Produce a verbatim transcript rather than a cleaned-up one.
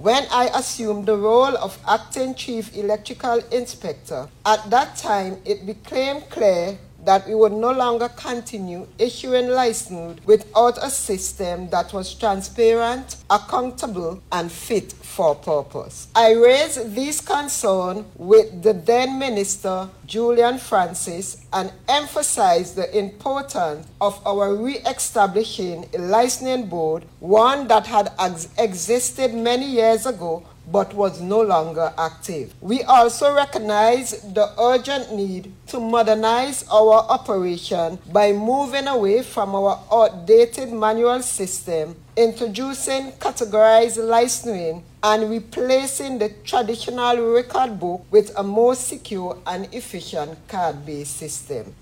when I assumed the role of acting chief electrical inspector. At that time, it became clear that we would no longer continue issuing licenses without a system that was transparent, accountable, and fit for purpose. I raised these concerns with the then Minister, Julian Francis, and emphasized the importance of our re-establishing a licensing board, one that had ex- existed many years ago but was no longer active. We also recognize the urgent need to modernize our operation by moving away from our outdated manual system, introducing categorized licensing, and replacing the traditional record book with a more secure and efficient card-based system.